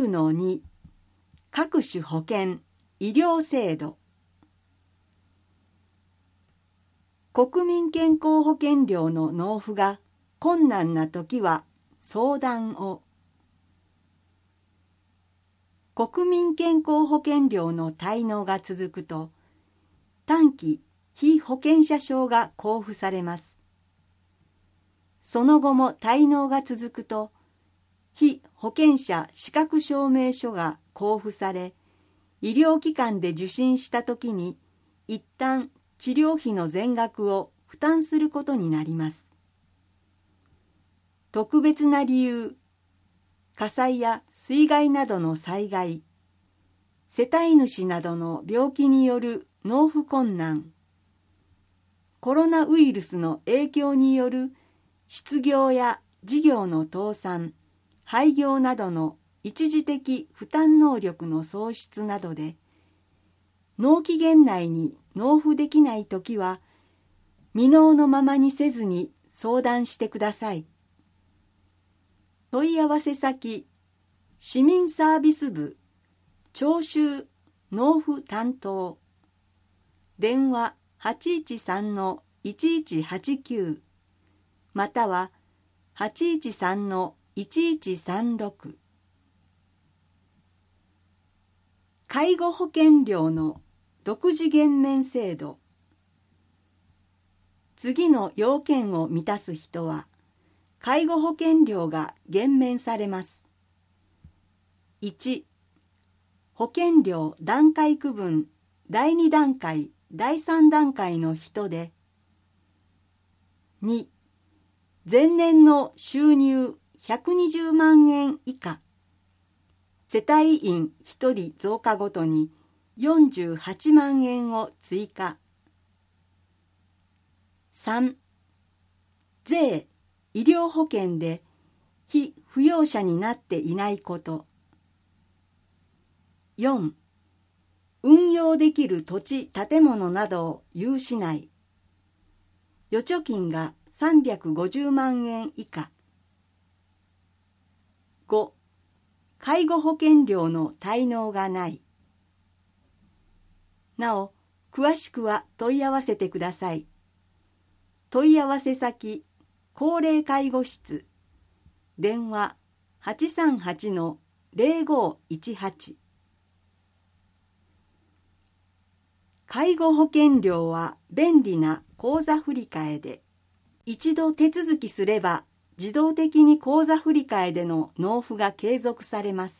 9-2 各種保険・医療制度。国民健康保険料の納付が困難なときは相談を。国民健康保険料の滞納が続くと、短期被保険者証が交付されます。その後も滞納が続くと、被保険者資格証明書が交付され、医療機関で受診したときに、一旦治療費の全額を負担することになります。特別な理由、火災や水害などの災害、世帯主などの病気による納付困難、コロナウイルスの影響による失業や事業の倒産、廃業などの一時的負担能力の喪失などで、納期限内に納付できないときは、未納のままにせずに相談してください。問い合わせ先、市民サービス部、徴収・納付担当、電話813-1189、または813-1136。介護保険料の独自減免制度。次の要件を満たす人は、介護保険料が減免されます。1、保険料段階区分第2段階、第3段階の人で、2、前年の収入120万円以下、世帯員1人増加ごとに48万円を追加。3、税・医療保険で被扶養者になっていないこと。4、運用できる土地・建物などを有しない。預貯金が350万円以下。5、介護保険料の滞納がない。なお、詳しくは問い合わせてください。問い合わせ先、高齢介護室、電話838-0518。介護保険料は便利な口座振替で、一度手続きすれば自動的に口座振替での納付が継続されます。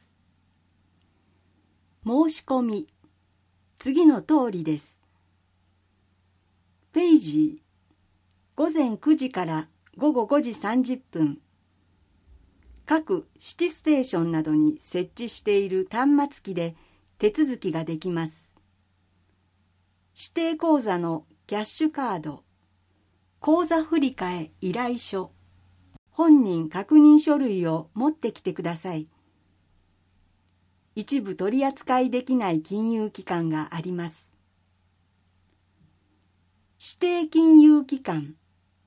申し込み、次の通りです。ペイジー、午前9時から午後5時30分。各シティステーションなどに設置している端末機で手続きができます。指定口座のキャッシュカード、口座振替依頼書、本人確認書類を持ってきてください。一部取り扱いできない金融機関があります。指定金融機関。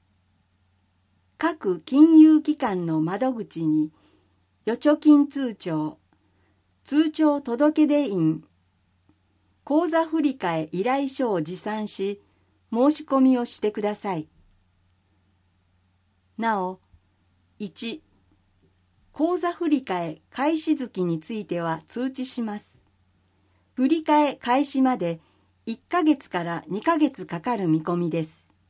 各金融機関の窓口に預貯金通帳、通帳届出印、口座振替依頼書を持参し、申し込みをしてください。なお、1、口座振替開始月については通知します。振替開始まで1ヶ月から2ヶ月かかる見込みです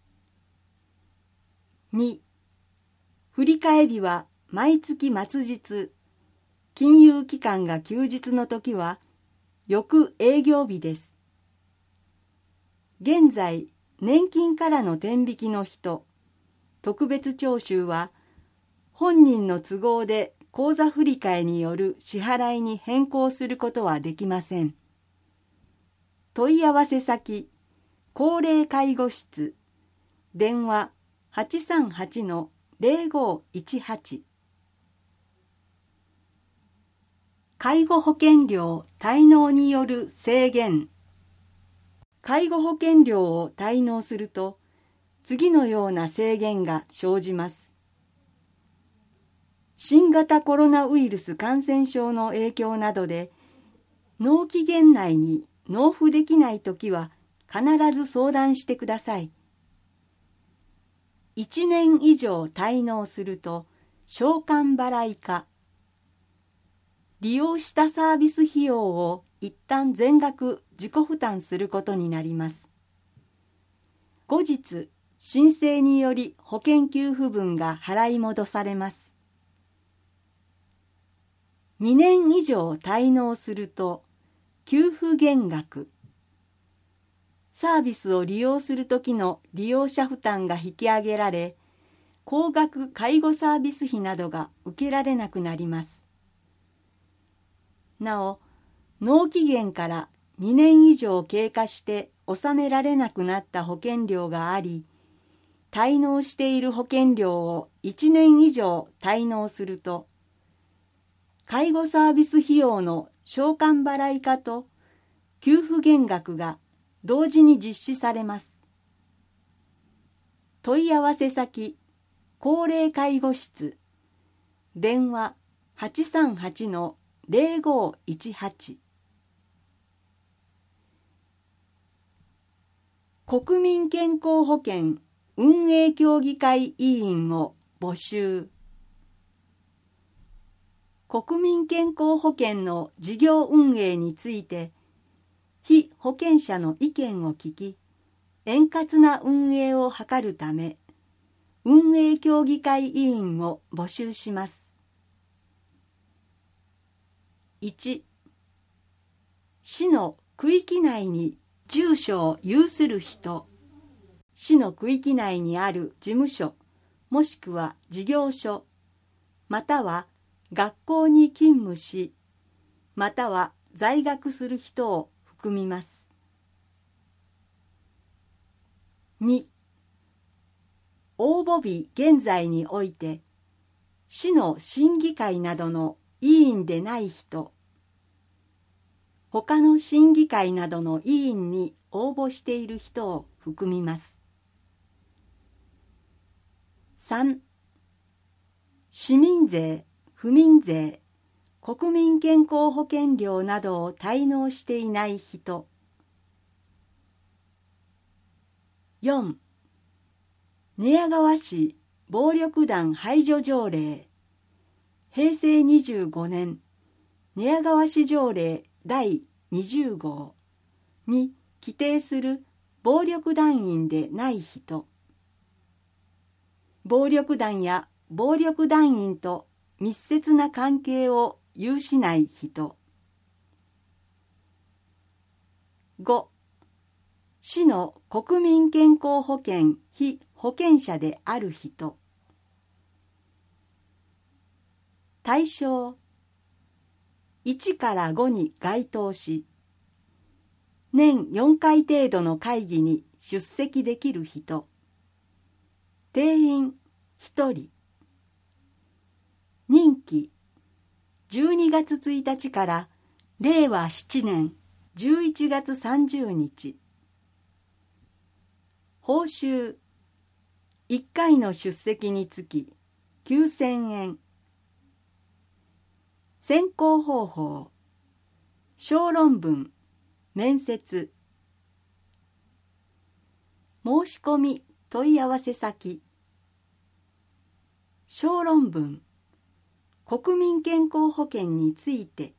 。2、振替日は毎月末日、金融機関が休日の時は翌営業日です。現在、年金からの天引きの人、特別徴収は、本人の都合で口座振替による支払いに変更することはできません。問い合わせ先、高齢介護室、電話838-0518。介護保険料滞納による制限。介護保険料を滞納すると、次のような制限が生じます。 新型コロナウイルス感染症の影響などで納期限内に納付できないときは必ず相談してください。1年以上滞納すると償還払いか、利用したサービス費用を一旦全額自己負担することになります。後日、申請により保険給付分が払い戻されます。2年以上滞納すると給付減額、サービスを利用するときの利用者負担が引き上げられ、高額介護サービス費などが受けられなくなります。なお、納期限から2年以上経過して納められなくなった保険料があり、滞納している保険料を1年以上滞納すると、介護サービス費用の償還払いかと給付減額が同時に実施されます。問い合わせ先、高齢介護室、電話 838-0518。国民健康保険運営協議会委員を募集。国民健康保険の事業運営について、被保険者の意見を聞き、円滑な運営を図るため、運営協議会委員を募集します。1、市の区域内に住所を有する人、市の区域内にある事務所、もしくは事業所、または学校に勤務し、または在学する人を含みます。2、応募日現在において、市の審議会などの委員でない人、他の審議会などの委員に応募している人を含みます。3、市民税、府民税、国民健康保険料などを滞納していない人。4、寝屋川市暴力団排除条例、平成25年寝屋川市条例第20号に規定する暴力団員でない人。暴力団や暴力団員と密接な関係を有しない人。5、市の国民健康保険被保険者である人。対象、1から5に該当し、年4回程度の会議に出席できる人。定員1人。任期12月1日から令和7年11月30日。報酬1回の出席につき9000円。選考方法、小論文、面接。申し込み問い合わせ先、小論文、国民健康保険について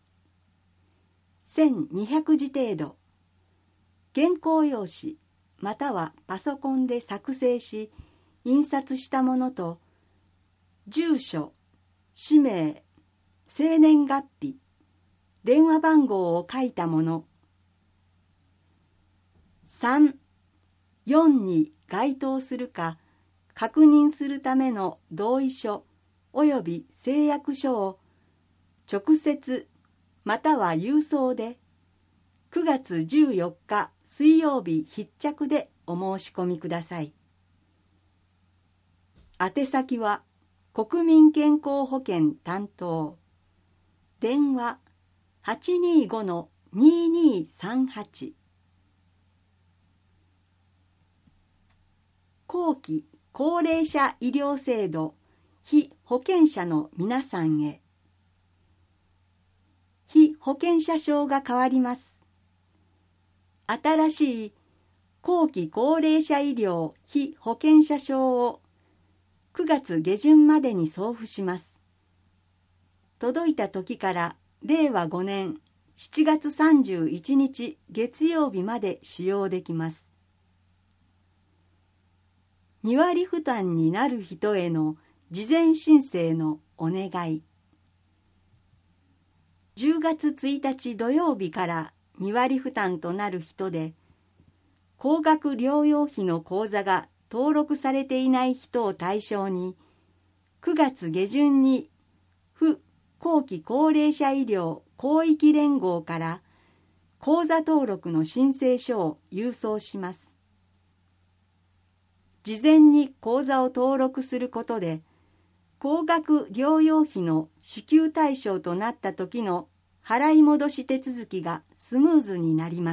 1200字程度、原稿用紙またはパソコンで作成し印刷したものと、住所、氏名、生年月日、電話番号を書いたもの。3、4に該当するか確認するための同意書および誓約書を直接または郵送で9月14日水曜日必着でお申し込みください。宛先は国民健康保険担当、電話 825-2238。後期高齢者医療制度被保険者の皆さんへ。被保険者証が変わります。新しい後期高齢者医療被保険者証を9月下旬までに送付します。届いた時から令和5年7月31日月曜日まで使用できます。2割負担になる人への事前申請のお願い。10月1日土曜日から2割負担となる人で、高額療養費の口座が登録されていない人を対象に、9月下旬に府後期高齢者医療広域連合から口座登録の申請書を郵送します。事前に口座を登録することで、高額療養費の支給対象となった時の払い戻し手続きがスムーズになります。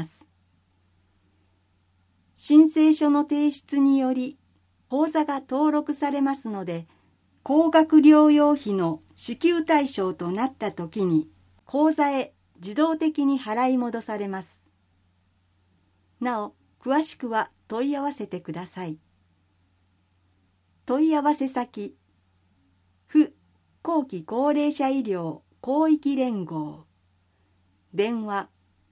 申請書の提出により口座が登録されますので、高額療養費の支給対象となった時に口座へ自動的に払い戻されます。なお、詳しくは問い合わせてください。問い合わせ先、府後期高齢者医療広域連合、電話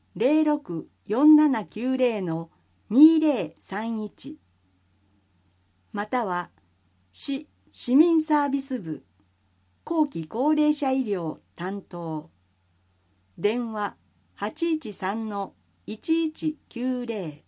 064790-2031、または市民サービス部後期高齢者医療担当、電話813-1190